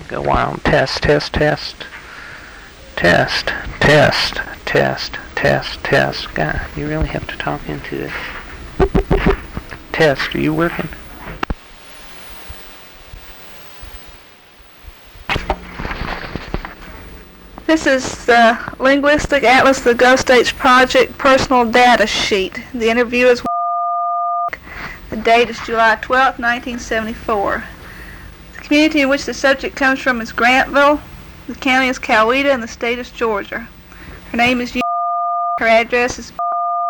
Go wild. Test, test, test. Test, test, test, test, test. God, you really have to talk into it. Test, are you working? This is the Linguistic Atlas of the Gulf States Project Personal Data Sheet. The interview is the date is July 12, 1974. The community in which the subject comes from is Grantville. The county is Coweta and the state is Georgia. Her name is her address is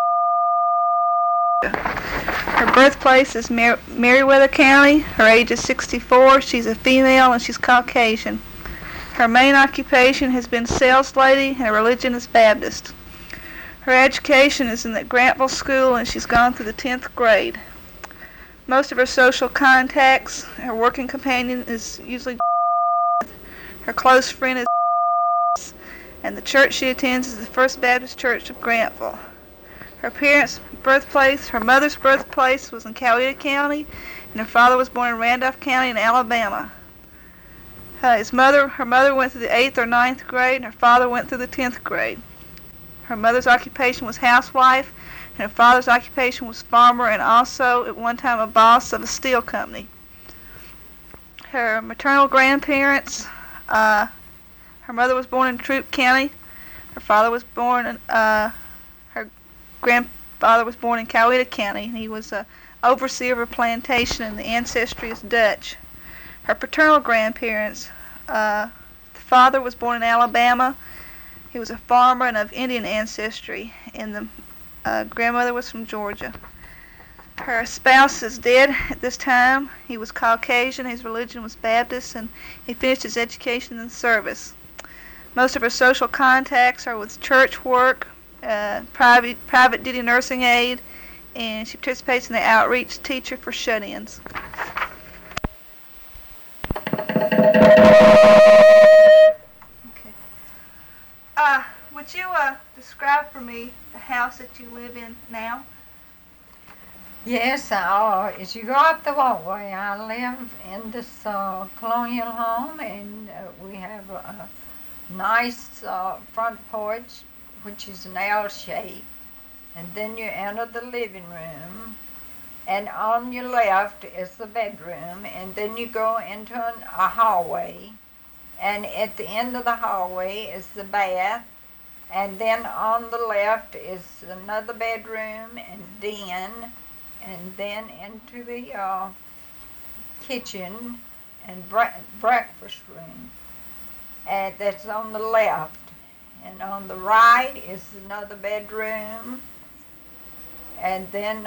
her birthplace is Meriwether County. Her age is 64. She's a female and she's Caucasian. Her main occupation has been sales lady and her religion is Baptist. Her education is in the Grantville School and she's gone through the 10th grade. Most of her social contacts, her working companion is usually her close friend is and the church she attends is the First Baptist Church of Grantville. Her parents' birthplace, her mother's birthplace was in Coweta County and her father was born in Randolph County in Alabama. Her mother went through the 8th or 9th grade and her father went through the 10th grade. Her mother's occupation was housewife and her father's occupation was farmer and also at one time a boss of a steel company. Her maternal grandparents, her mother was born in Troup County. Her father was born in, her grandfather was born in Coweta County and he was a overseer of a plantation and the ancestry is Dutch. Her paternal grandparents, the father was born in Alabama. He was a farmer and of Indian ancestry, and the grandmother was from Georgia. Her spouse is dead at this time. He was Caucasian, his religion was Baptist, and he finished his education in the service. Most of her social contacts are with church work, private duty nursing aide, and she participates in the outreach teacher for shut-ins. Would you describe for me the house that you live in now? Yes, as you go up the walkway, I live in this colonial home, and we have a nice front porch, which is an L shape, and then you enter the living room, and on your left is the bedroom, and then you go into a hallway, and at the end of the hallway is the bath, and then on the left is another bedroom and then into the kitchen and breakfast room, and that's on the left, and on the right is another bedroom, and then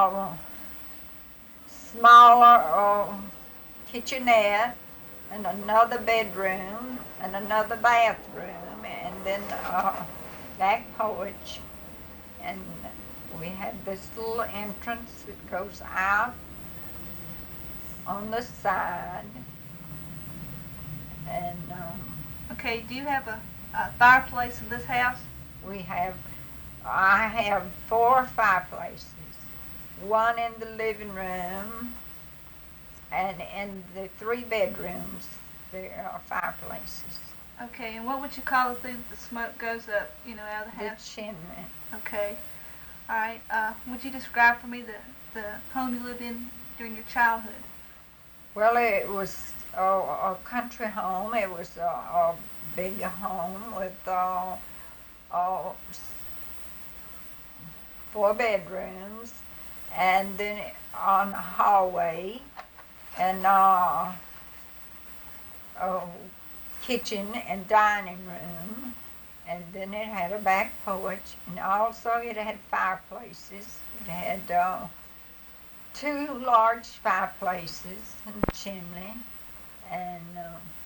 smaller kitchenette, and another bedroom, and another bathroom, and then back porch, and we have this little entrance that goes out on the side, and Okay, do you have a fireplace in this house? I have 4 fireplaces. One in the living room, and in the 3 bedrooms there are fireplaces. Okay, and what would you call the thing that the smoke goes up, out of the house? The chimney. Okay. All right. Would you describe for me the home you lived in during your childhood? Well, it was a country home. It was a big home with 4 bedrooms, and then on a hallway, and kitchen and dining room, and then it had a back porch, and also it had fireplaces. It had 2 large fireplaces and a chimney, and